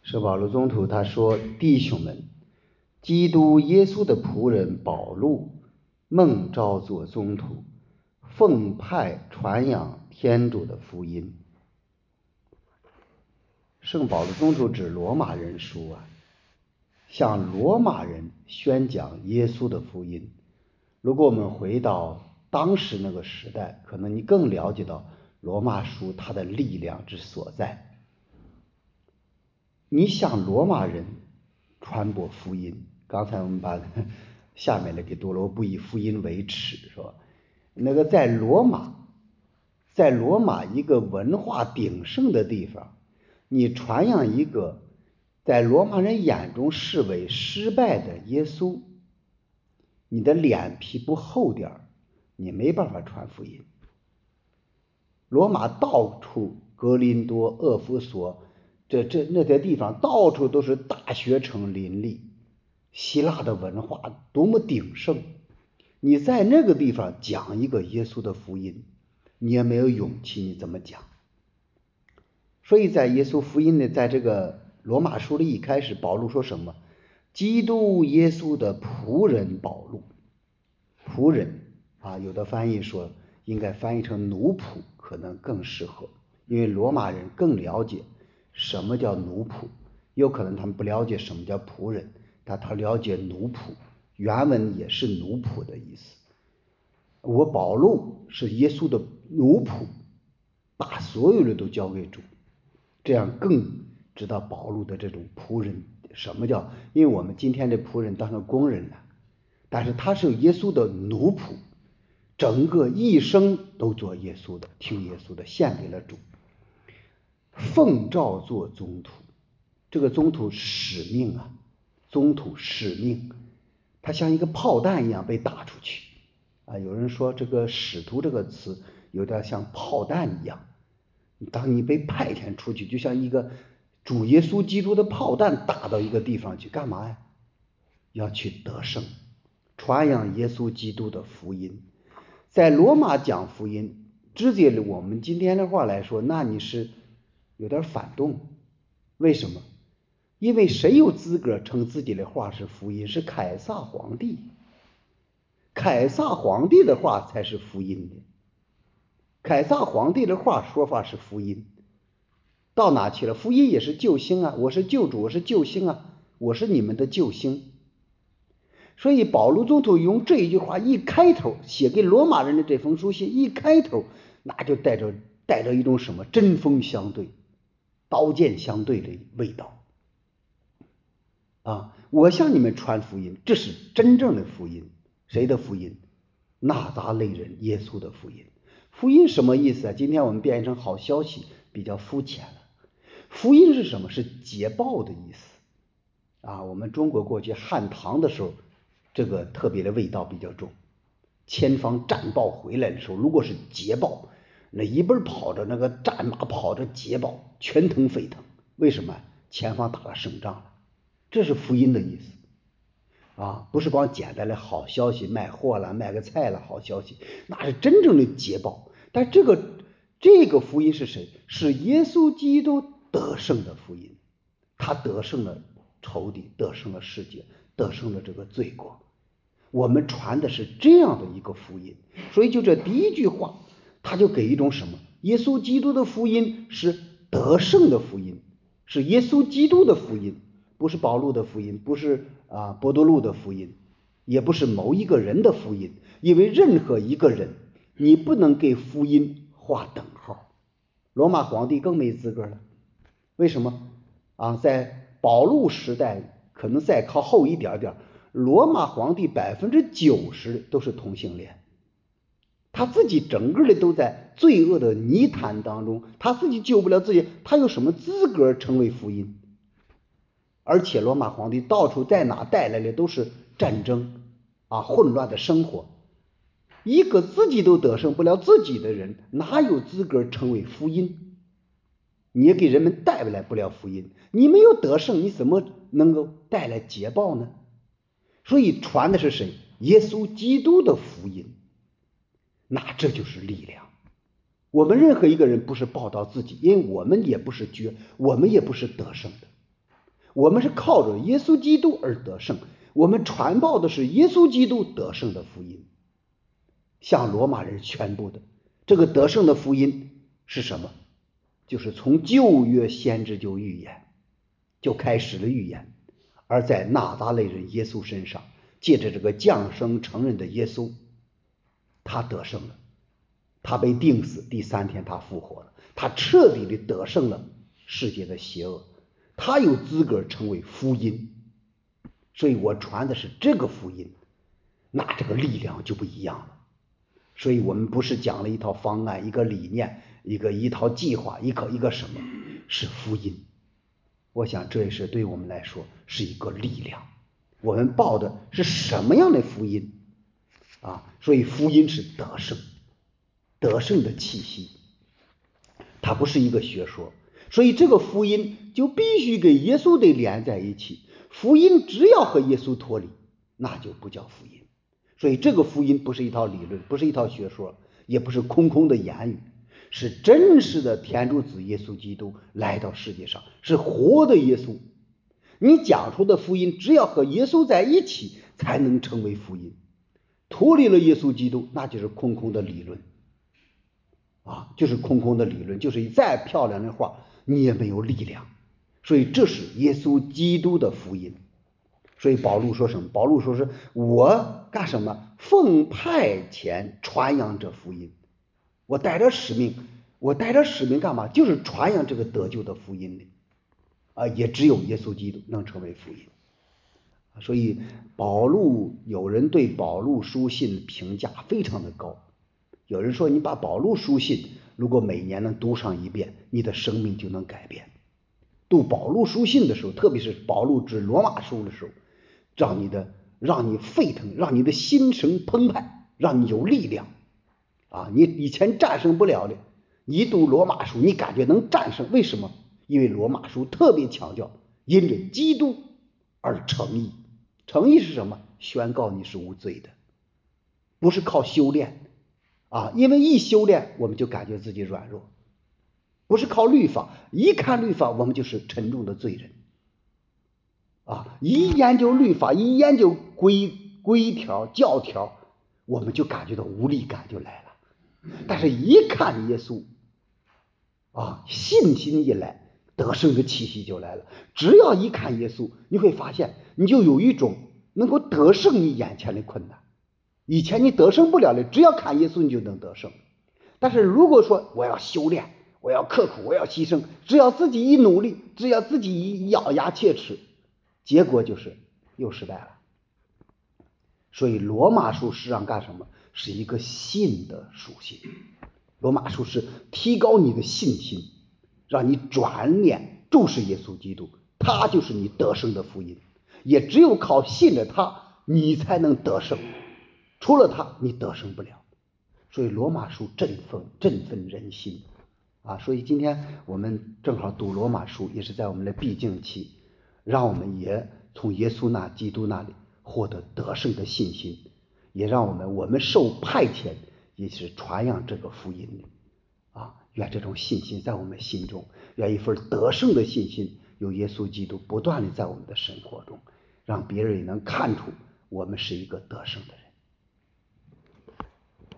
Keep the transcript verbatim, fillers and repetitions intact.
圣保禄宗徒他说：“弟兄们，基督耶稣的仆人保禄，蒙召做宗徒，奉派传扬天主的福音。”圣保禄宗徒指罗马人书啊，向罗马人宣讲耶稣的福音。如果我们回到当时那个时代，可能你更了解到罗马书它的力量之所在。你向罗马人传播福音，刚才我们把下面的给读了，我不以福音为耻，是吧？那个在罗马，在罗马一个文化鼎盛的地方，你传扬一个在罗马人眼中视为失败的耶稣，你的脸皮不厚点儿，你没办法传福音。罗马到处，格林多、厄弗所，这这那些地方到处都是大学城林立，希腊的文化多么鼎盛，你在那个地方讲一个耶稣的福音，你也没有勇气，你怎么讲？所以在耶稣福音呢，在这个罗马书的一开始，保禄说什么？基督耶稣的仆人保禄，仆人啊，有的翻译说应该翻译成奴仆，可能更适合，因为罗马人更了解什么叫奴仆，有可能他们不了解什么叫仆人，但他了解奴仆，原文也是奴仆的意思。我保禄是耶稣的奴仆，把所有的都交给主，这样更知道保禄的这种仆人什么叫，因为我们今天的仆人当成工人了，但是他是耶稣的奴仆，整个一生都做耶稣的，听耶稣的，献给了主，奉召做宗徒。这个宗徒使命啊，宗徒使命，他像一个炮弹一样被打出去啊。有人说这个使徒这个词有点像炮弹一样，当你被派遣出去，就像一个主耶稣基督的炮弹打到一个地方去，干嘛呀？要去得胜，传扬耶稣基督的福音。在罗马讲福音，直接我们今天的话来说，那你是有点反动。为什么？因为谁有资格称自己的话是福音？是凯撒皇帝，凯撒皇帝的话才是福音的，凯撒皇帝的话说法是福音。到哪去了？福音也是救星啊，我是救主，我是救星啊，我是你们的救星。所以保禄宗徒用这一句话一开头，写给罗马人的这封书信一开头，那就带着带着一种什么针锋相对、刀剑相对的味道啊！我向你们传福音，这是真正的福音。谁的福音？纳匝肋人耶稣的福音。福音什么意思啊？今天我们变成好消息比较肤浅了。福音是什么？是捷报的意思啊！我们中国过去汉唐的时候，这个特别的味道比较重。前方战报回来的时候，如果是捷报，那一边跑着那个战马跑着捷报，全腾沸腾。为什么？前方打了胜仗了，这是福音的意思啊！不是光简单的好消息，卖货了卖个菜了好消息，那是真正的捷报。但这个这个福音是谁？是耶稣基督得胜的福音，他得胜了仇敌，得胜了世界，得胜了这个罪过。我们传的是这样的一个福音，所以就这第一句话，他就给一种什么？耶稣基督的福音是得胜的福音，是耶稣基督的福音，不是保禄的福音，不是啊伯多禄的福音，也不是某一个人的福音，因为任何一个人，你不能给福音画等号。罗马皇帝更没资格了，为什么啊？在保禄时代，可能再靠后一点点。罗马皇帝百分之九十都是同性恋，他自己整个的都在罪恶的泥潭当中，他自己救不了自己，他有什么资格成为福音？而且罗马皇帝到处在哪带来的都是战争啊，混乱的生活，一个自己都得胜不了自己的人，哪有资格成为福音？你也给人们带来不了福音，你没有得胜，你怎么能够带来捷报呢？所以传的是谁？耶稣基督的福音，那这就是力量。我们任何一个人不是报道自己，因为我们也不是绝，我们也不是得胜的， 我们是靠着耶稣基督而得胜，我们传报的是耶稣基督得胜的福音，向罗马人宣布的。这个得胜的福音是什么？就是从旧约先知就预言，就开始了预言，而在拿撒勒人耶稣身上，借着这个降生成人的耶稣，他得胜了，他被钉死，第三天他复活了，他彻底的得胜了世界的邪恶，他有资格成为福音。所以我传的是这个福音，那这个力量就不一样了。所以我们不是讲了一套方案，一个理念，一个一套计划，一个一个什么，是福音。我想这也是对我们来说是一个力量。我们报的是什么样的福音啊？所以福音是得胜，得胜的气息，它不是一个学说。所以这个福音就必须跟耶稣得连在一起，福音只要和耶稣脱离，那就不叫福音。所以这个福音不是一套理论，不是一套学说，也不是空空的言语，是真实的天主子耶稣基督来到世界上，是活的耶稣。你讲出的福音只要和耶稣在一起才能成为福音，脱离了耶稣基督那就是空空的理论啊，就是空空的理论，就是再漂亮的话你也没有力量。所以这是耶稣基督的福音。所以保禄说什么？保禄说是我干什么？奉派遣传扬这福音。我带着使命，我带着使命干嘛？就是传扬这个得救的福音的啊，也只有耶稣基督能成为福音。所以保禄，有人对保禄书信评价非常的高。有人说你把保禄书信如果每年能读上一遍，你的生命就能改变。读保禄书信的时候，特别是保禄之罗马书的时候，让你的让你沸腾，让你的心神澎湃，让你有力量啊！你以前战胜不了的，你读罗马书，你感觉能战胜。为什么？因为罗马书特别强调因着基督而称义。称义是什么？宣告你是无罪的，不是靠修炼啊！因为一修炼，我们就感觉自己软弱，不是靠律法，一看律法，我们就是沉重的罪人啊！一研究律法，一研究规规条教条，我们就感觉到无力感就来了。但是一看耶稣啊，信心一来，得胜的气息就来了。只要一看耶稣，你会发现你就有一种能够得胜你眼前的困难。以前你得胜不了的，只要看耶稣你就能得胜。但是如果说我要修炼，我要刻苦，我要牺牲，只要自己一努力，只要自己一咬牙切齿，结果就是又失败了。所以罗马书实际上干什么？是一个信的书信。罗马书是提高你的信心，让你转念注视耶稣基督，他就是你得胜的福音。也只有靠信着他，你才能得胜，除了他你得胜不了。所以罗马书振奋振奋人心啊！所以今天我们正好读罗马书，也是在我们的必经期，让我们也从耶稣那基督那里获得得胜的信心，也让我们我们受派遣也是传扬这个福音的啊！愿这种信心在我们心中，愿一份得胜的信心有耶稣基督不断的在我们的生活中，让别人也能看出我们是一个得胜的人。